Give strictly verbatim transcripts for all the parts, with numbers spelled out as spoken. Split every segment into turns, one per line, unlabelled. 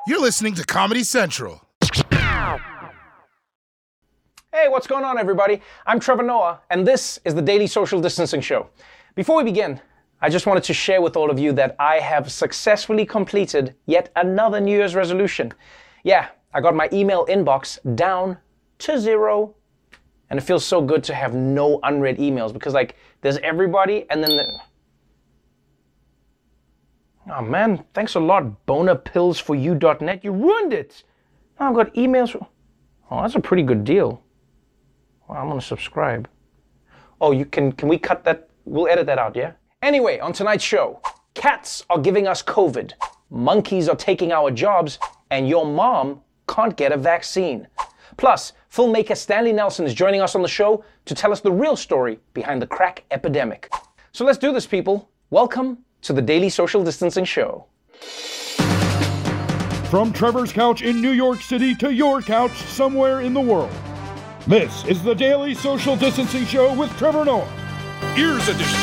You're listening to Comedy Central.
Hey, what's going on, everybody? I'm Trevor Noah, and this is the Daily Social Distancing Show. Before we begin, I just wanted to share with all of you that I have successfully completed yet another New Year's resolution. Yeah, I got my email inbox down to zero, and it feels so good to have no unread emails because, like, there's everybody, and then the... Oh man, thanks a lot, boner pills for you dot net. You ruined it. Now I've got emails. From... Oh, that's a pretty good deal. Well, I'm gonna subscribe. Oh, you can, can we cut that? We'll edit that out, yeah? Anyway, on tonight's show, cats are giving us COVID, monkeys are taking our jobs, and your mom can't get a vaccine. Plus, filmmaker Stanley Nelson is joining us on the show to tell us the real story behind the crack epidemic. So let's do this, people. Welcome to the Daily Social Distancing Show.
From Trevor's couch in New York City to your couch somewhere in the world. This is the Daily Social Distancing Show with Trevor Noah. Ears Edition.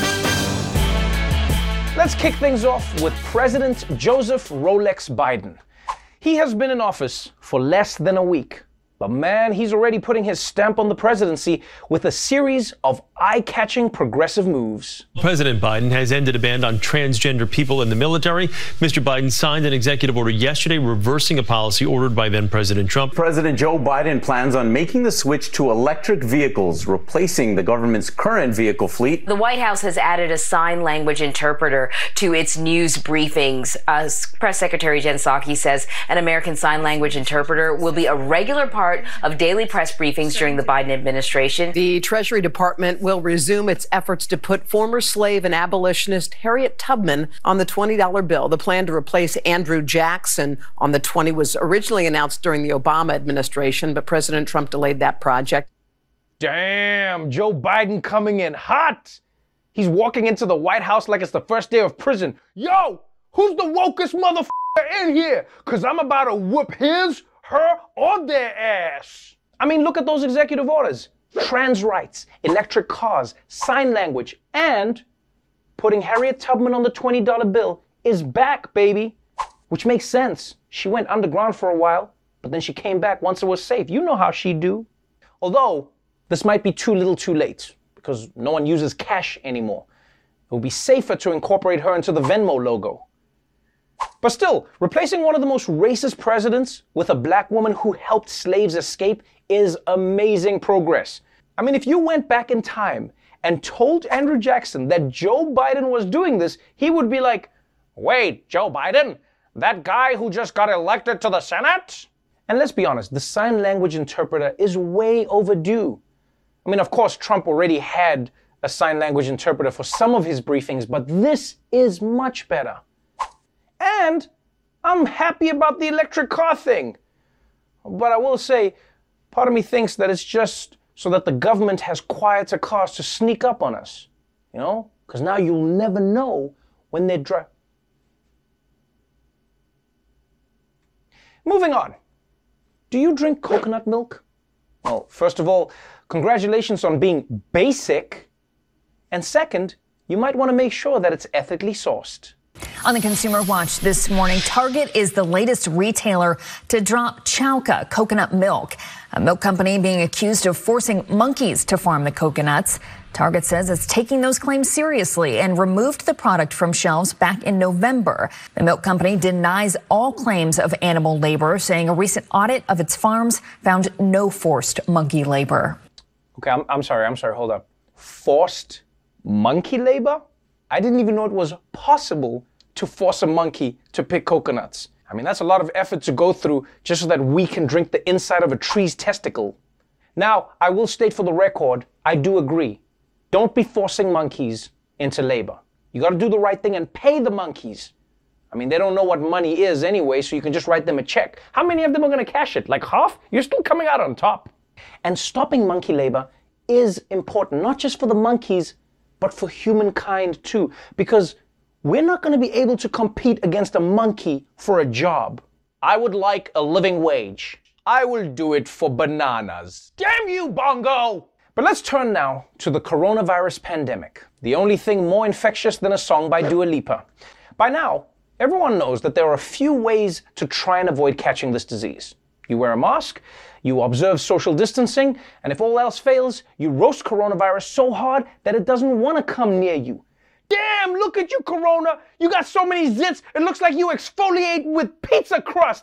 Let's kick things off with President Joseph Rolex Biden. He has been in office for less than a week. But man, he's already putting his stamp on the presidency with a series of eye-catching progressive moves.
President Biden has ended a ban on transgender people in the military. Mister Biden signed an executive order yesterday reversing a policy ordered by then President Trump.
President Joe Biden plans on making the switch to electric vehicles, replacing the government's current vehicle fleet.
The White House has added a sign language interpreter to its news briefings. Uh, Press Secretary Jen Psaki says an American Sign Language interpreter will be a regular part of daily press briefings during the Biden administration.
The Treasury Department will resume its efforts to put former slave and abolitionist Harriet Tubman on the twenty dollar bill. The plan to replace Andrew Jackson on the twenty was originally announced during the Obama administration, but President Trump delayed that project.
Damn, Joe Biden coming in hot. He's walking into the White House like it's the first day of prison. Yo, who's the wokest motherfucker in here? Cause I'm about to whoop his, her, or their ass. I mean, look at those executive orders. Trans rights, electric cars, sign language, and putting Harriet Tubman on the twenty dollar bill is back, baby. Which makes sense. She went underground for a while, but then she came back once it was safe. You know how she do. Although, this might be too little too late, because no one uses cash anymore. It would be safer to incorporate her into the Venmo logo. But still, replacing one of the most racist presidents with a black woman who helped slaves escape is amazing progress. I mean, if you went back in time and told Andrew Jackson that Joe Biden was doing this, he would be like, wait, Joe Biden? That guy who just got elected to the Senate? And let's be honest, the sign language interpreter is way overdue. I mean, of course, Trump already had a sign language interpreter for some of his briefings, but this is much better. And I'm happy about the electric car thing. But I will say, part of me thinks that it's just so that the government has quieter cars to sneak up on us. You know? Because now you'll never know when they drive. Moving on. Do you drink coconut milk? Well, first of all, congratulations on being basic. And second, you might want to make sure that it's ethically sourced.
On the Consumer Watch this morning, Target is the latest retailer to drop Chowka coconut milk, a milk company being accused of forcing monkeys to farm the coconuts. Target says it's taking those claims seriously and removed the product from shelves back in November. The milk company denies all claims of animal labor, saying a recent audit of its farms found no forced monkey labor.
Okay, I'm, I'm sorry, I'm sorry, hold up. Forced monkey labor? I didn't even know it was possible to force a monkey to pick coconuts. I mean, that's a lot of effort to go through just so that we can drink the inside of a tree's testicle. Now, I will state for the record, I do agree. Don't be forcing monkeys into labor. You gotta do the right thing and pay the monkeys. I mean, they don't know what money is anyway, so you can just write them a check. How many of them are gonna cash it? Like half? You're still coming out on top. And stopping monkey labor is important, not just for the monkeys, but for humankind too, because we're not going to be able to compete against a monkey for a job. I would like a living wage. I will do it for bananas. Damn you, Bongo! But let's turn now to the coronavirus pandemic, the only thing more infectious than a song by Dua Lipa. By now, Everyone knows that there are a few ways to try and avoid catching this disease. You wear a mask, you observe social distancing, and if all else fails, you roast coronavirus so hard that it doesn't want to come near you. Damn, look at you, Corona. You got so many zits, it looks like you exfoliate with pizza crust.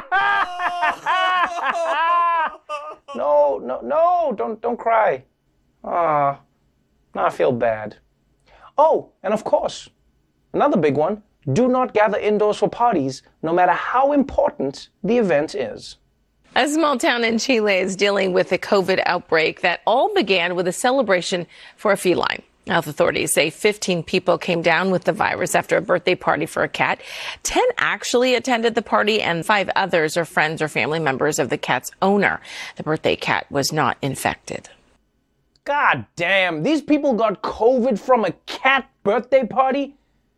No, no, no, don't, don't cry. Ah, now I feel bad. Oh, and of course, another big one, do not gather indoors for parties, no matter how important the event is.
A small town in Chile is dealing with a COVID outbreak that all began with a celebration for a feline. Health authorities say fifteen people came down with the virus after a birthday party for a cat. ten actually attended the party, and five others are friends or family members of the cat's owner. The birthday cat was not infected.
God damn, these people got COVID from a cat birthday party?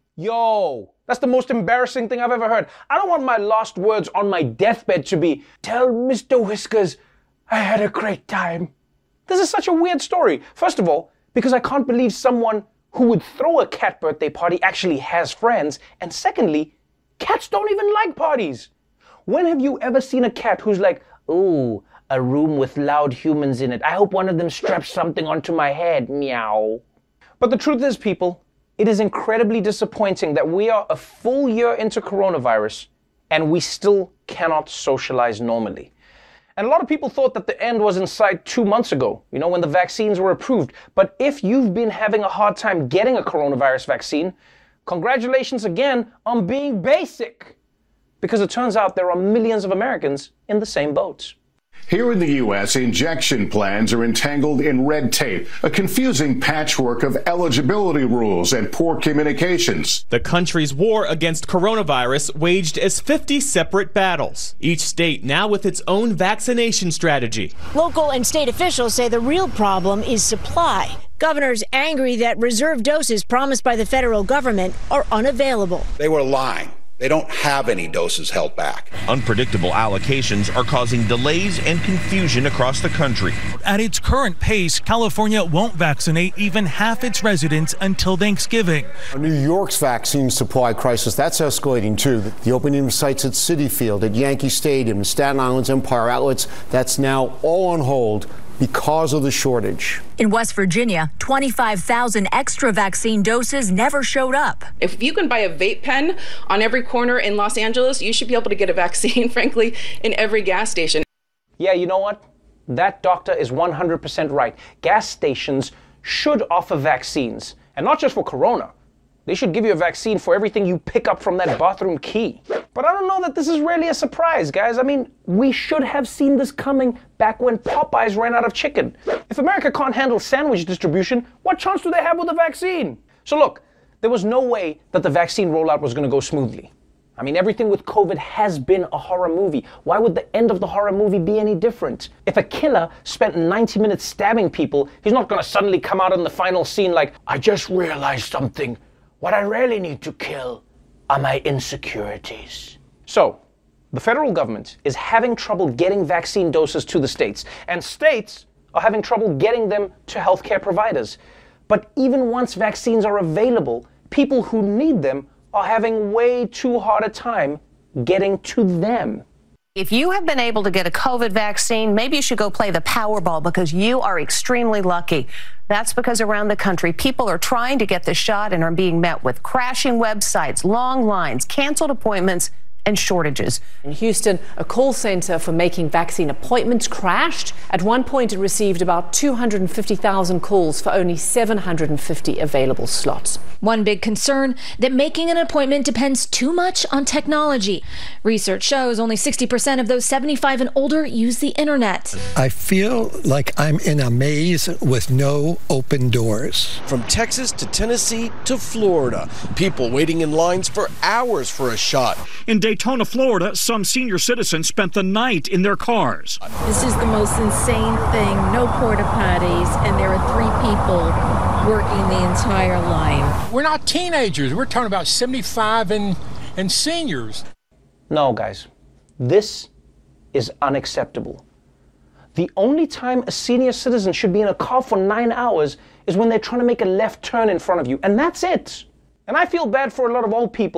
Yo, that's the most embarrassing thing I've ever heard. I don't want my last words on my deathbed to be, "Tell Mister Whiskers I had a great time." This is such a weird story. First of all, because I can't believe someone who would throw a cat birthday party actually has friends. And secondly, cats don't even like parties. When have you ever seen a cat who's like, "Ooh, a room with loud humans in it. I hope one of them straps something onto my head, meow." But the truth is, people, it is incredibly disappointing that we are a full year into coronavirus and we still cannot socialize normally. And a lot of people thought that the end was in sight two months ago, you know, when the vaccines were approved. But if you've been having a hard time getting a coronavirus vaccine, congratulations again on being basic. Because it turns out there are millions of Americans in the same boat.
Here in the U S, injection plans are entangled in red tape, a confusing patchwork of eligibility rules and poor communications.
The country's war against coronavirus waged as fifty separate battles, each state now with its own vaccination strategy.
Local and state officials say the real problem is supply. Governors angry that reserve doses promised by the federal government are unavailable.
They were lying. They don't have any doses held back.
Unpredictable allocations are causing delays and confusion across the country.
At its current pace, California won't vaccinate even half its residents until Thanksgiving.
New York's vaccine supply crisis, that's escalating too. The opening of sites at Citi Field, at Yankee Stadium, Staten Island's Empire Outlets, that's now all on hold because of the shortage.
In West Virginia, twenty-five thousand extra vaccine doses never showed up.
If you can buy a vape pen on every corner in Los Angeles, you should be able to get a vaccine, frankly, in every gas station.
Yeah, you know what? That doctor is one hundred percent right. Gas stations should offer vaccines, and not just for corona. They should give you a vaccine for everything you pick up from that bathroom key. But I don't know that this is really a surprise, guys. I mean, we should have seen this coming back when Popeyes ran out of chicken. If America can't handle sandwich distribution, what chance do they have with a vaccine? So look, there was no way that the vaccine rollout was going to go smoothly. I mean, everything with COVID has been a horror movie. Why would the end of the horror movie be any different? If a killer spent ninety minutes stabbing people, he's not going to suddenly come out in the final scene like, "I just realized something. What I really need to kill are my insecurities." So, the federal government is having trouble getting vaccine doses to the states, and states are having trouble getting them to healthcare providers. But even once vaccines are available, people who need them are having way too hard a time getting to them.
If you have been able to get a COVID vaccine, maybe you should go play the Powerball because you are extremely lucky. That's because around the country, people are trying to get the shot and are being met with crashing websites, long lines, canceled appointments, and shortages.
In Houston, a call center for making vaccine appointments crashed. At one point, it received about two hundred fifty thousand calls for only seven hundred fifty available slots.
One big concern, that making an appointment depends too much on technology. Research shows only sixty percent of those seventy-five and older use the internet.
I feel like I'm in a maze with no open doors.
From Texas to Tennessee to Florida, people waiting in lines for hours for a shot.
In Daytona, Florida, some senior citizens spent the night in their cars.
This is the most insane thing. No porta potties, and there are three people working the entire line.
We're not teenagers. We're talking about seventy-five and, and seniors.
No, guys, this is unacceptable. The only time a senior citizen should be in a car for nine hours is when they're trying to make a left turn in front of you, and that's it. And I feel bad for a lot of old people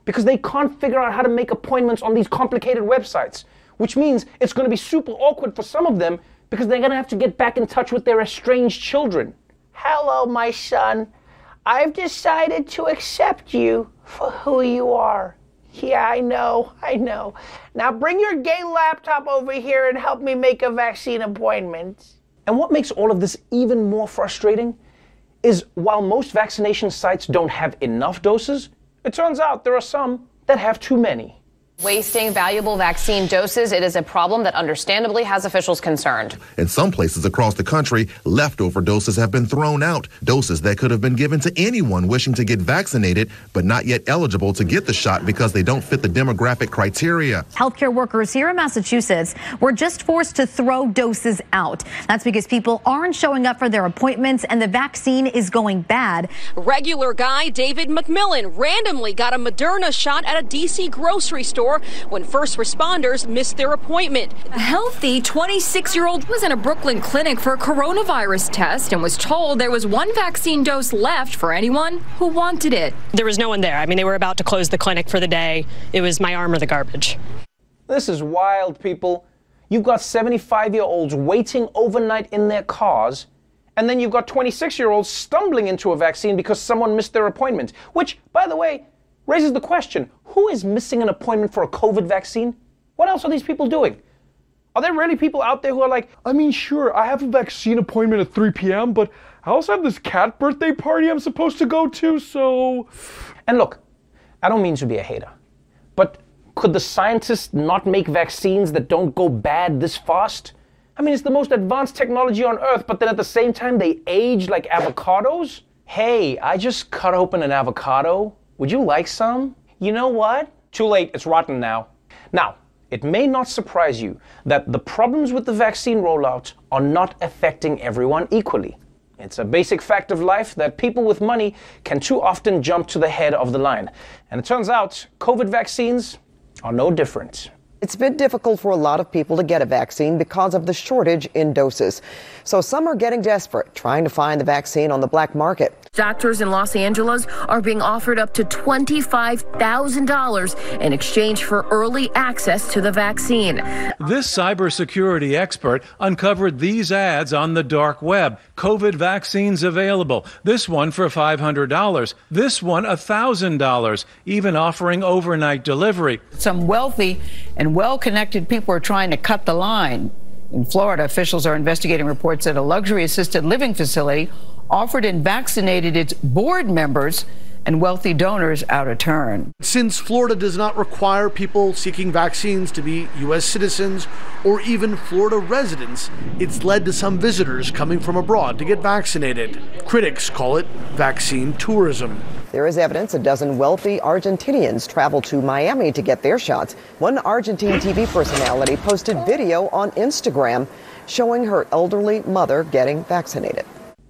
because they can't figure out how to make appointments on these complicated websites, which means it's going to be super awkward for some of them because they're going to have to get back in touch with their estranged children. Hello, my son. I've decided to accept you for who you are. Yeah, I know, I know. Now bring your gay laptop over here and help me make a vaccine appointment. And what makes all of this even more frustrating is while most vaccination sites don't have enough doses, it turns out there are some that have too many.
Wasting valuable vaccine doses, it is a problem that understandably has officials concerned.
In some places across the country, leftover doses have been thrown out. Doses that could have been given to anyone wishing to get vaccinated, but not yet eligible to get the shot because they don't fit the demographic criteria.
Healthcare workers here in Massachusetts were just forced to throw doses out. That's because people aren't showing up for their appointments and the vaccine is going bad.
Regular guy David McMillan randomly got a Moderna shot at a D C grocery store when first responders missed their appointment.
A healthy twenty-six-year-old was in a Brooklyn clinic for a coronavirus test and was told there was one vaccine dose left for anyone who wanted it.
There was no one there. I mean, they were about to close the clinic for the day. It was my arm or the garbage.
This is wild, people. You've got seventy-five-year-olds waiting overnight in their cars, and then you've got twenty-six-year-olds stumbling into a vaccine because someone missed their appointment, which, by the way, raises the question, who is missing an appointment for a COVID vaccine? What else are these people doing? Are there really people out there who are like, I mean, sure, I have a vaccine appointment at three p.m., but I also have this cat birthday party I'm supposed to go to, so... And look, I don't mean to be a hater, but could the scientists not make vaccines that don't go bad this fast? I mean, it's the most advanced technology on Earth, but then at the same time, they age like avocados? Hey, I just cut open an avocado. Would you like some? You know what? Too late, it's rotten now. Now, it may not surprise you that the problems with the vaccine rollout are not affecting everyone equally. It's a basic fact of life that people with money can too often jump to the head of the line. And it turns out COVID vaccines are no different.
It's been difficult for a lot of people to get a vaccine because of the shortage in doses. So some are getting desperate, trying to find the vaccine on the black market.
Doctors in Los Angeles are being offered up to twenty-five thousand dollars in exchange for early access to the vaccine.
This cybersecurity expert uncovered these ads on the dark web. COVID vaccines available. This one for five hundred dollars. This one one thousand dollars, even offering overnight delivery.
Some wealthy and well-connected people are trying to cut the line. In Florida, officials are investigating reports that a luxury assisted living facility offered and vaccinated its board members and wealthy donors out of turn.
Since Florida does not require people seeking vaccines to be U S citizens or even Florida residents, it's led to some visitors coming from abroad to get vaccinated. Critics call it vaccine tourism.
There is evidence a dozen wealthy Argentinians traveled to Miami to get their shots. One Argentine T V personality posted video on Instagram showing her elderly mother getting vaccinated.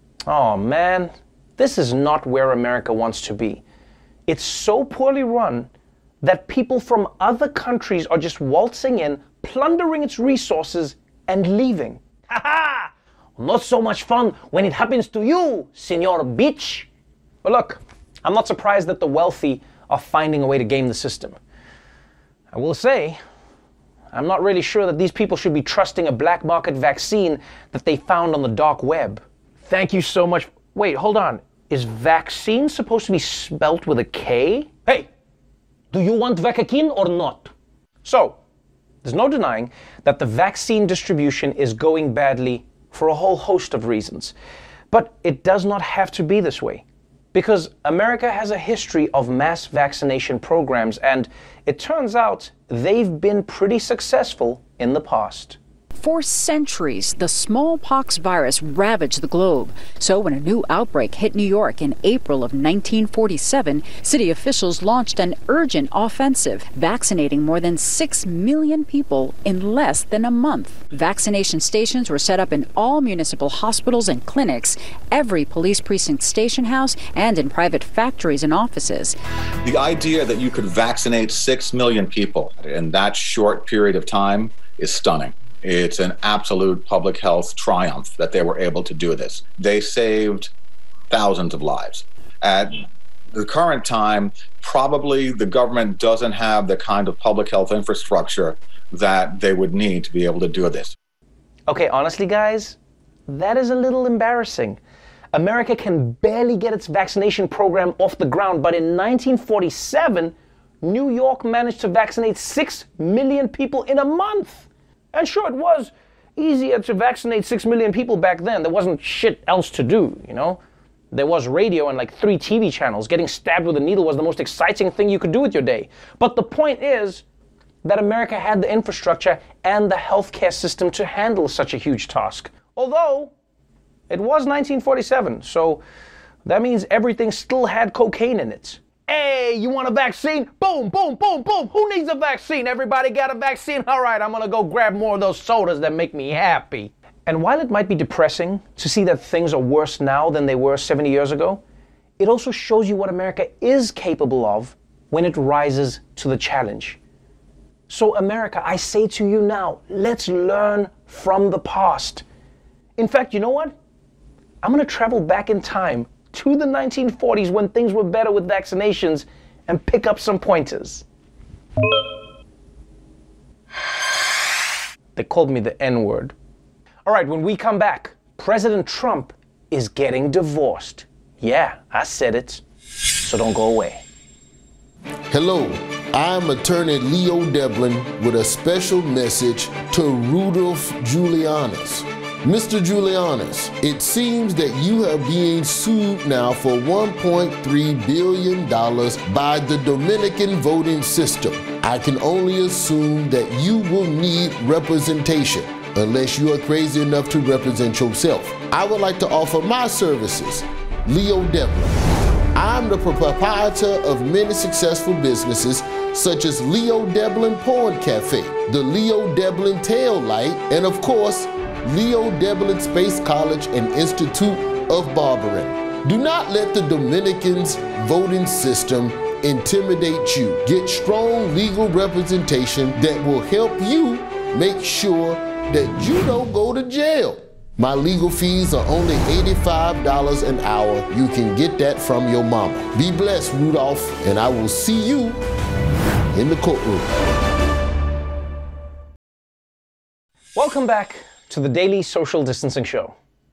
Oh man, this is not where America wants to be. It's so poorly run that people from other countries are just waltzing in, plundering its resources, and leaving. Ha ha! Not so much fun when it happens to you, Senor Bitch. But look, I'm not surprised that the wealthy are finding a way to game the system. I will say, I'm not really sure that these people should be trusting a black market vaccine that they found on the dark web. Thank you so much. Wait, hold on. Is vaccine supposed to be spelt with a K? Hey, do you want vaccine or not? So, there's no denying that the vaccine distribution is going badly for a whole host of reasons. But it does not have to be this way. Because America has a history of mass vaccination programs, and it turns out they've been pretty successful in the past.
For centuries, the smallpox virus ravaged the globe. So when a new outbreak hit New York in April of nineteen forty-seven, city officials launched an urgent offensive, vaccinating more than six million people in less than a month. Vaccination stations were set up in all municipal hospitals and clinics, every police precinct station house, and in private factories and offices.
The idea that you could vaccinate six million people in that short period of time is stunning. It's an absolute public health triumph that they were able to do this. They saved thousands of lives. At the current time, probably the government doesn't have the kind of public health infrastructure that they would need to be able to do this.
Okay, honestly, guys, that is a little embarrassing. America can barely get its vaccination program off the ground, but in nineteen forty-seven, New York managed to vaccinate six million people in a month. And sure, it was easier to vaccinate six million people back then. There wasn't shit else to do, you know? There was radio and like three T V channels. Getting stabbed with a needle was the most exciting thing you could do with your day. But the point is that America had the infrastructure and the healthcare system to handle such a huge task. Although, it was nineteen forty-seven, so that means everything still had cocaine in it. Hey, you want a vaccine? Boom, boom, boom, boom. Who needs a vaccine? Everybody got a vaccine? All right, I'm gonna go grab more of those sodas that make me happy. And while it might be depressing to see that things are worse now than they were seventy years ago, it also shows you what America is capable of when it rises to the challenge. So America, I say to you now, let's learn from the past. In fact, you know what? I'm gonna travel back in time to the nineteen forties when things were better with vaccinations and pick up some pointers. They called me the N-word. All right, when we come back, President Trump is getting divorced. Yeah, I said it, so don't go away.
Hello, I'm attorney Leo Devlin with a special message to Rudolph Giuliani. Mister Giuliani, it seems that you are being sued now for one point three billion dollars by the Dominican voting system. I can only assume that you will need representation, unless you are crazy enough to represent yourself. I would like to offer my services. Leo Devlin. I'm the proprietor of many successful businesses, such as Leo Devlin Porn Cafe, the Leo Devlin Tail Light, and of course, Leo Devlin Space College and Institute of Barbering. Do not let the Dominicans' voting system intimidate you. Get strong legal representation that will help you make sure that you don't go to jail. My legal fees are only eighty-five dollars an hour. You can get that from your mama. Be blessed, Rudolph, and I will see you in the courtroom.
Welcome back to the Daily Social Distancing Show.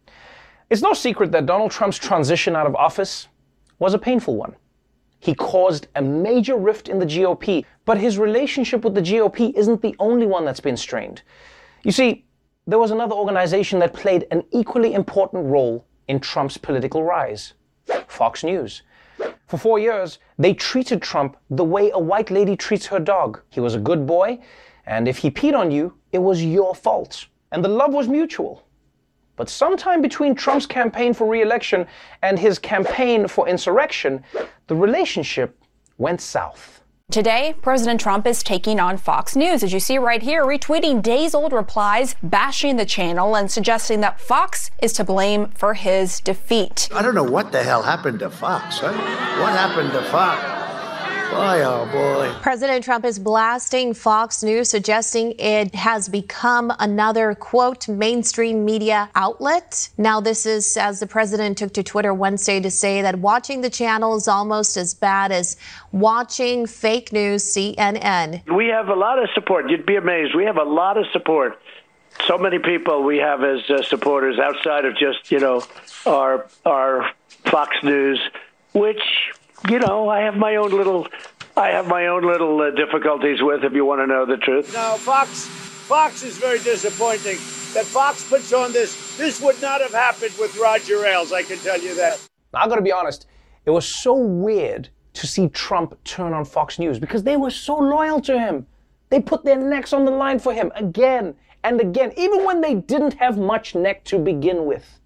It's no secret that Donald Trump's transition out of office was a painful one. He caused a major rift in the G O P, but his relationship with the G O P isn't the only one that's been strained. You see, there was another organization that played an equally important role in Trump's political rise: Fox News. For four years, they treated Trump the way a white lady treats her dog. He was a good boy, and if he peed on you, it was your fault. And the love was mutual. But sometime between Trump's campaign for re-election and his campaign for insurrection, the relationship went south.
Today, President Trump is taking on Fox News, as you see right here, retweeting days-old replies, bashing the channel and suggesting that Fox is to blame for his defeat.
I don't know what the hell happened to Fox, huh? What happened to Fox? Boy, oh boy.
President Trump is blasting Fox News, suggesting it has become another, quote, mainstream media outlet. Now, this is as the president took to Twitter Wednesday to say that watching the channel is almost as bad as watching fake news C N N.
We have a lot of support. You'd be amazed. We have a lot of support. So many people we have as uh, supporters outside of just, you know, our our Fox News, which, you know, I have my own little, I have my own little uh, difficulties with, if you want to know the truth.
No, Fox, Fox is very disappointing. That Fox puts on this, this would not have happened with Roger Ailes, I can tell you that.
I'm going to be honest, it was so weird to see Trump turn on Fox News because they were so loyal to him. They put their necks on the line for him again and again, even when they didn't have much neck to begin with.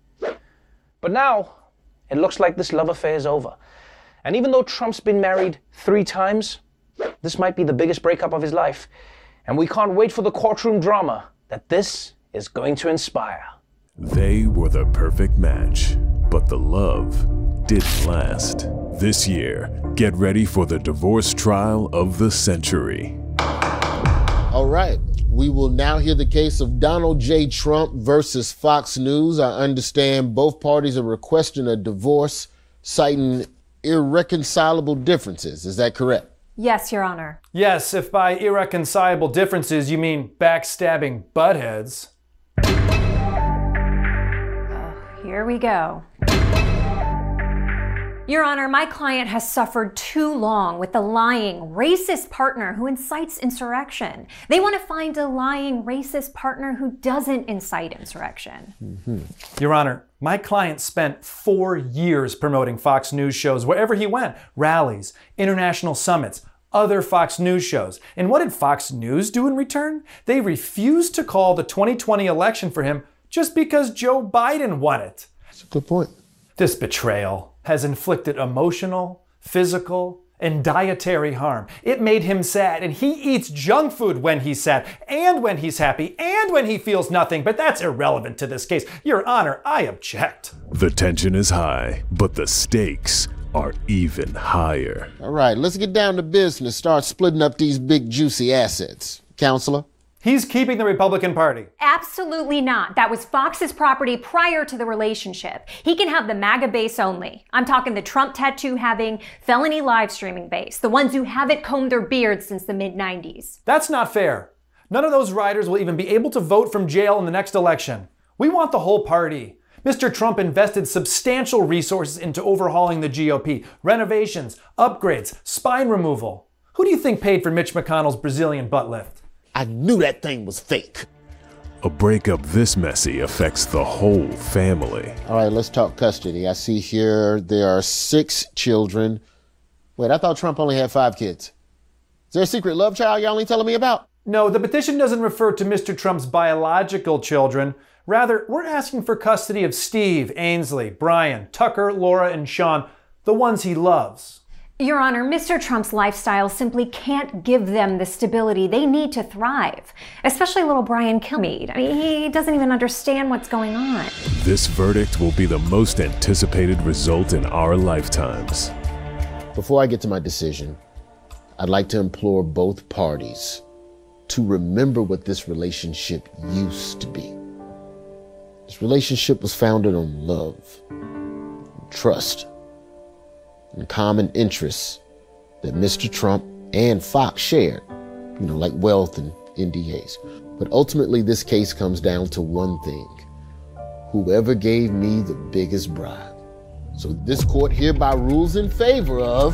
But now, it looks like this love affair is over. And even though Trump's been married three times, this might be the biggest breakup of his life. And we can't wait for the courtroom drama that this is going to inspire.
They were the perfect match, but the love didn't last. This year, get ready for the divorce trial of the century.
All right. We will now hear the case of Donald J. Trump versus Fox News. I understand both parties are requesting a divorce, citing irreconcilable differences. Is that correct?
Yes, Your Honor.
Yes, if by irreconcilable differences you mean backstabbing buttheads.
Oh, here we go. Your Honor, my client has suffered too long with a lying, racist partner who incites insurrection. They want to find a lying, racist partner who doesn't incite insurrection.
Mm-hmm. Your Honor, my client spent four years promoting Fox News shows wherever he went. Rallies, international summits, other Fox News shows. And what did Fox News do in return? They refused to call the twenty twenty election for him just because Joe Biden won it.
That's a good point.
This betrayal has inflicted emotional, physical, and dietary harm. It made him sad, and he eats junk food when he's sad, and when he's happy, and when he feels nothing, but that's irrelevant to this case. Your Honor, I object.
The tension is high, but the stakes are even higher.
All right, let's get down to business. Start splitting up these big, juicy assets. Counselor?
He's keeping the Republican Party.
Absolutely not. That was Fox's property prior to the relationship. He can have the MAGA base only. I'm talking the Trump tattoo-having, felony live streaming base, the ones who haven't combed their beards since the mid nineties.
That's not fair. None of those riders will even be able to vote from jail in the next election. We want the whole party. Mister Trump invested substantial resources into overhauling the G O P, renovations, upgrades, spine removal. Who do you think paid for Mitch McConnell's Brazilian butt lift?
I knew that thing was fake.
A breakup this messy affects the whole family.
All right, let's talk custody. I see here there are six children. Wait, I thought Trump only had five kids. Is there a secret love child y'all ain't telling me about?
No, the petition doesn't refer to Mister Trump's biological children. Rather, we're asking for custody of Steve, Ainsley, Brian, Tucker, Laura, and Sean, the ones he loves.
Your Honor, Mister Trump's lifestyle simply can't give them the stability they need to thrive, especially little Brian Kilmeade. I mean, he doesn't even understand what's going on.
This verdict will be the most anticipated result in our lifetimes.
Before I get to my decision, I'd like to implore both parties to remember what this relationship used to be. This relationship was founded on love, trust, and common interests that Mister Trump and Fox shared, you know, like wealth and N D As. But ultimately, this case comes down to one thing: whoever gave me the biggest bribe. So this court hereby rules in favor of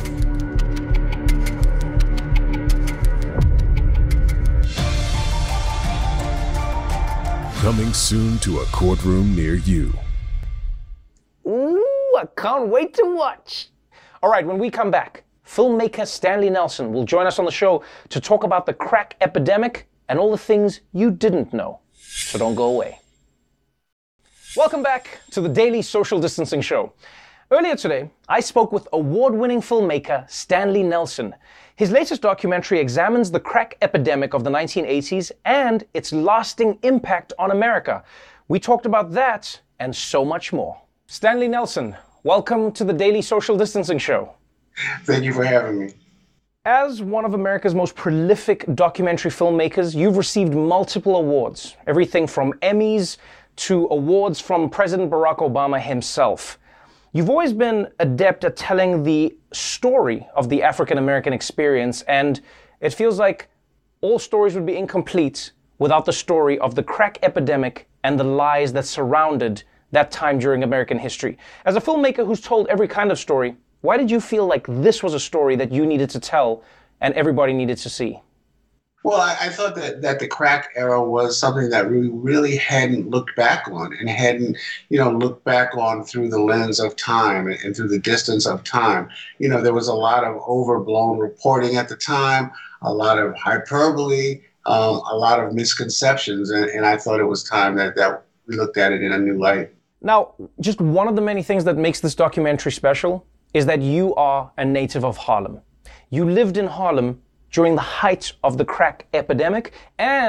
coming soon to a courtroom near you.
Ooh, I can't wait to watch. All right, when we come back, filmmaker Stanley Nelson will join us on the show to talk about the crack epidemic and all the things you didn't know. So don't go away. Welcome back to the Daily Social Distancing Show. Earlier today, I spoke with award-winning filmmaker Stanley Nelson. His latest documentary examines the crack epidemic of the nineteen eighties and its lasting impact on America. We talked about that and so much more. Stanley Nelson, welcome to the Daily Social Distancing Show.
Thank you for having me.
As one of America's most prolific documentary filmmakers, you've received multiple awards, everything from Emmys to awards from President Barack Obama himself. You've always been adept at telling the story of the African American experience, and it feels like all stories would be incomplete without the story of the crack epidemic and the lies that surrounded that time during American history. As a filmmaker who's told every kind of story, why did you feel like this was a story that you needed to tell and everybody needed to see?
Well, I, I thought that, that the crack era was something that we really hadn't looked back on and hadn't, you know, looked back on through the lens of time and, and through the distance of time. You know, there was a lot of overblown reporting at the time, a lot of hyperbole, um, a lot of misconceptions, and, and I thought it was time that, that we looked at it in a new light.
Now, just one of the many things that makes this documentary special is that you are a native of Harlem. You lived in Harlem during the height of the crack epidemic, and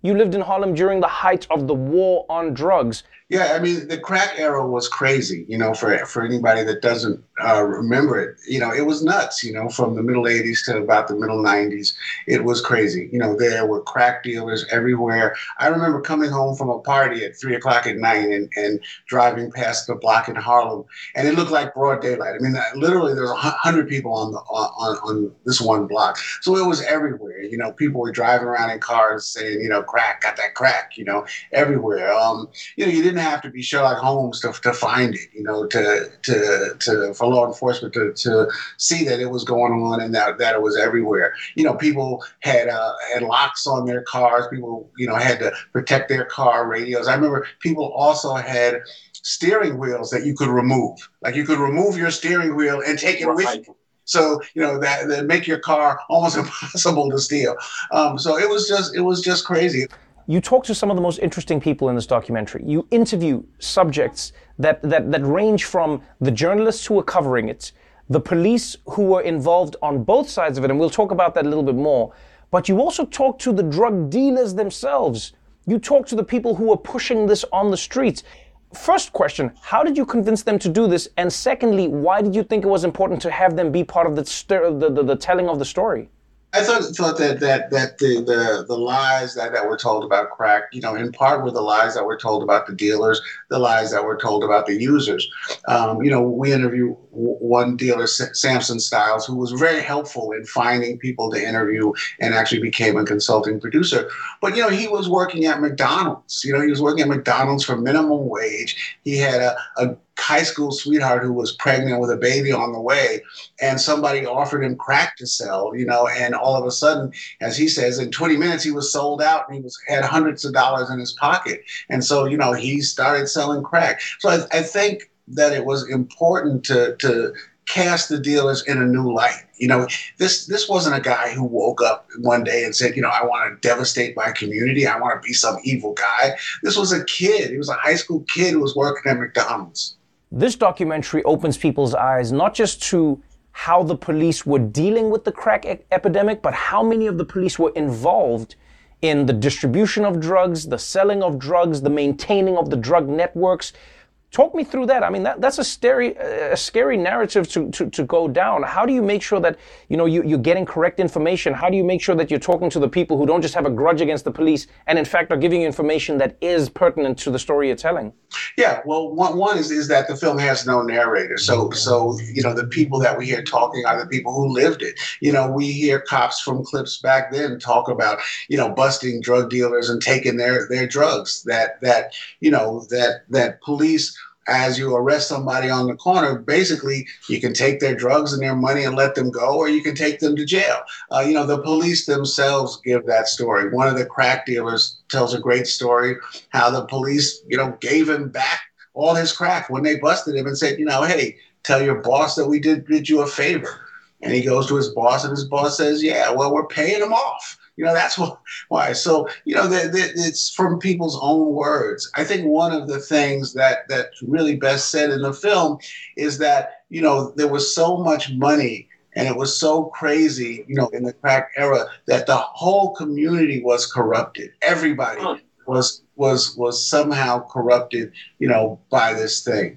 You lived in Harlem during the height of the war on drugs.
Yeah, I mean, the crack era was crazy, you know, for for anybody that doesn't uh, remember it. You know, it was nuts, you know, from the middle eighties to about the middle nineties. It was crazy. You know, there were crack dealers everywhere. I remember coming home from a party at three o'clock at night and, and driving past the block in Harlem, and it looked like broad daylight. I mean, literally there was a hundred people on the on, on this one block. So it was everywhere. You know, people were driving around in cars saying, you know, crack, got that crack, you know, everywhere. Um, you know, you didn't have to be Sherlock Holmes to, to find it, you know, to to to for law enforcement to, to see that it was going on and that, that it was everywhere. You know, people had uh, had locks on their cars. People, you know, had to protect their car radios. I remember people also had steering wheels that you could remove. Like you could remove your steering wheel and take it with you. So, you know, that, that make your car almost impossible to steal. Um, so it was just it was just crazy.
You talk to some of the most interesting people in this documentary. You interview subjects that, that, that range from the journalists who are covering it, the police who were involved on both sides of it, and we'll talk about that a little bit more. But you also talk to the drug dealers themselves. You talk to the people who are pushing this on the streets. First question, how did you convince them to do this? And secondly, why did you think it was important to have them be part of the, st- the, the, the telling of the story?
I thought thought that that that the the, the lies that, that were told about crack, you know, in part were the lies that were told about the dealers, the lies that were told about the users. Um, you know, we interviewed one dealer, Samson Styles, who was very helpful in finding people to interview and actually became a consulting producer. But, you know, he was working at McDonald's. You know, he was working at McDonald's for minimum wage. He had a, a high school sweetheart who was pregnant with a baby on the way, and somebody offered him crack to sell, you know, and all of a sudden, as he says, in twenty minutes, he was sold out and he was had hundreds of dollars in his pocket. And so, you know, he started selling crack. So I, I think that it was important to, to cast the dealers in a new light. You know, this this wasn't a guy who woke up one day and said, you know, I want to devastate my community. I want to be some evil guy. This was a kid. He was a high school kid who was working at McDonald's.
This documentary opens people's eyes not just to how the police were dealing with the crack e- epidemic, but how many of the police were involved in the distribution of drugs, the selling of drugs, the maintaining of the drug networks. Talk me through that. I mean, that, that's a scary, a scary narrative to, to, to go down. How do you make sure that, you know, you, you're getting correct information? How do you make sure that you're talking to the people who don't just have a grudge against the police and in fact are giving you information that is pertinent to the story you're telling?
Yeah, well, one, one is, is that the film has no narrator. So, so, you know, the people that we hear talking are the people who lived it. You know, we hear cops from clips back then talk about, you know, busting drug dealers and taking their, their drugs, that, that, you know, that, that police, as you arrest somebody on the corner, basically you can take their drugs and their money and let them go, or you can take them to jail. Uh, you know, the police themselves give that story. One of the crack dealers tells a great story, how the police, you know, gave him back all his crack when they busted him and said, you know, hey, tell your boss that we did, did you a favor. And he goes to his boss and his boss says, yeah, well, we're paying him off. You know, that's what, why. So, you know, the, the, it's from people's own words. I think one of the things that that's really best said in the film is that, you know, there was so much money and it was so crazy, you know, in the crack era that the whole community was corrupted. Everybody was was was somehow corrupted, you know, by this thing.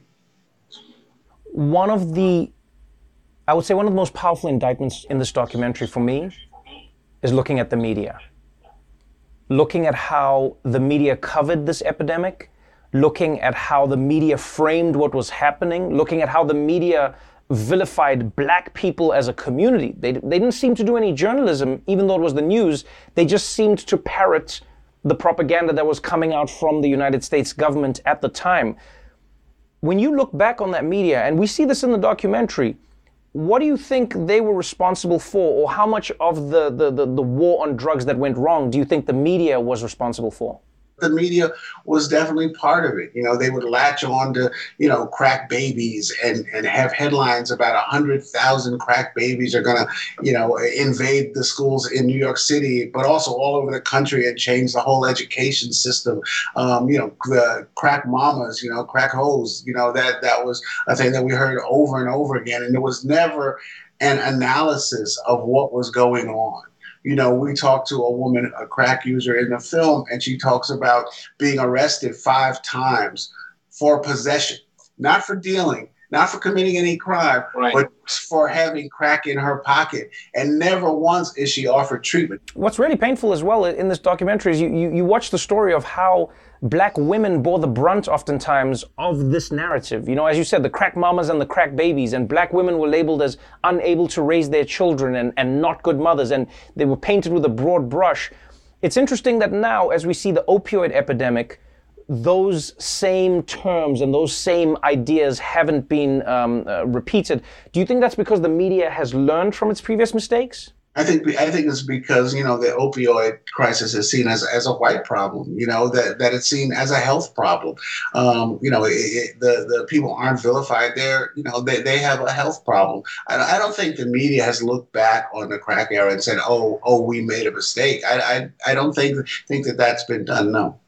One of the, I would say one of the most powerful indictments in this documentary for me is looking at the media. Looking at how the media covered this epidemic, looking at how the media framed what was happening, looking at how the media vilified black people as a community. They, they didn't seem to do any journalism, even though it was the news. They just seemed to parrot the propaganda that was coming out from the United States government at the time. When you look back on that media, and we see this in the documentary, what do you think they were responsible for, or how much of the, the, the, the war on drugs that went wrong do you think the media was responsible for?
The media was definitely part of it. You know, they would latch on to, you know, crack babies and, and have headlines about one hundred thousand crack babies are going to, you know, invade the schools in New York City, but also all over the country and change the whole education system. Um, you know, the crack mamas, you know, crack hoes, you know, that, that was a thing that we heard over and over again. And there was never an analysis of what was going on. You know, we talked to a woman, a crack user in the film, and she talks about being arrested five times for possession, not for dealing, not for committing any crime, right. but for having crack in her pocket. And never once is she offered treatment.
What's really painful as well in this documentary is you, you, you watch the story of how black women bore the brunt oftentimes of this narrative. You know, as you said, the crack mamas and the crack babies, and black women were labeled as unable to raise their children and, and not good mothers, and they were painted with a broad brush. It's interesting that now, as we see the opioid epidemic, those same terms and those same ideas haven't been um, uh, repeated. Do you think that's because the media has learned from its previous mistakes?
I think I think it's because, you know, the opioid crisis is seen as as a white problem, you know, that, that it's seen as a health problem. Um, you know, it, it, the, the people aren't vilified. They're, you know, they, they have a health problem. I, I don't think the media has looked back on the crack era and said, oh, oh, we made a mistake. I, I, I don't think, think that that's been done, no.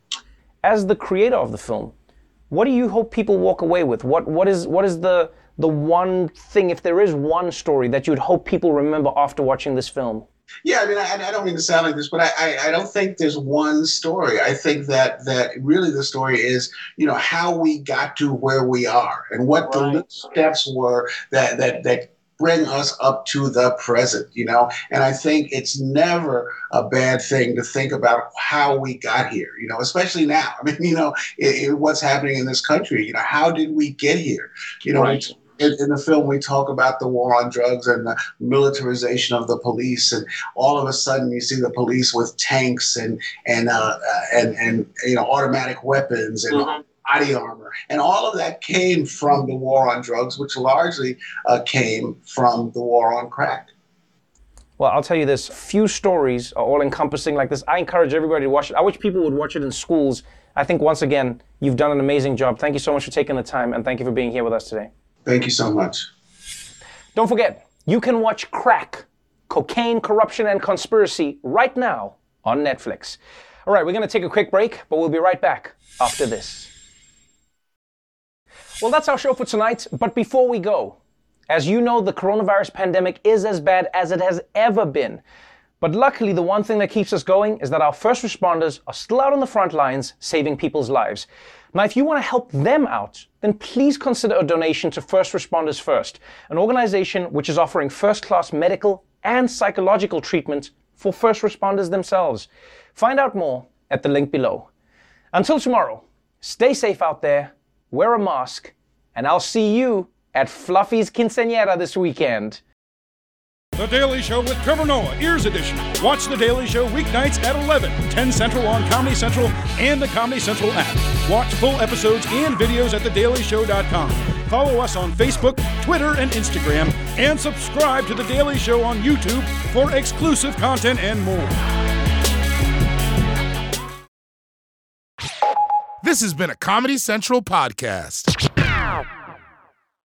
As the creator of the film, what do you hope people walk away with? What what is what is the the one thing, if there is one story that you'd hope people remember after watching this film?
Yeah, I mean, I, I don't mean to sound like this, but I, I, I don't think there's one story. I think that that really the story is, you know, how we got to where we are and what right. the little steps were that that that. bring us up to the present, you know? And I think it's never a bad thing to think about how we got here, you know, especially now. I mean, you know, it, it, what's happening in this country, you know, how did we get here? You know, right. in, in the film, we talk about the war on drugs and the militarization of the police. And all of a sudden you see the police with tanks and, and, uh, and, and you know, automatic weapons and mm-hmm. body armor. And all of that came from the war on drugs, which largely uh, came from the war on crack.
Well, I'll tell you this, few stories are all encompassing like this. I encourage everybody to watch it. I wish people would watch it in schools. I think once again, you've done an amazing job. Thank you so much for taking the time, and thank you for being here with us today.
Thank you so much.
Don't forget, you can watch Crack, Cocaine, Corruption, and Conspiracy right now on Netflix. All right, we're going to take a quick break, but we'll be right back after this. Well, that's our show for tonight, but before we go, as you know, the coronavirus pandemic is as bad as it has ever been. But luckily, the one thing that keeps us going is that our first responders are still out on the front lines saving people's lives. Now, if you want to help them out, then please consider a donation to First Responders First, an organization which is offering first-class medical and psychological treatment for first responders themselves. Find out more at the link below. Until tomorrow, stay safe out there, wear a mask, and I'll see you at Fluffy's Quinceañera this weekend.
The Daily Show with Trevor Noah, Ears Edition. Watch The Daily Show weeknights at eleven, ten Central on Comedy Central and the Comedy Central app. Watch full episodes and videos at the daily show dot com. Follow us on Facebook, Twitter, and Instagram, and subscribe to The Daily Show on YouTube for exclusive content and more.
This has been a Comedy Central podcast.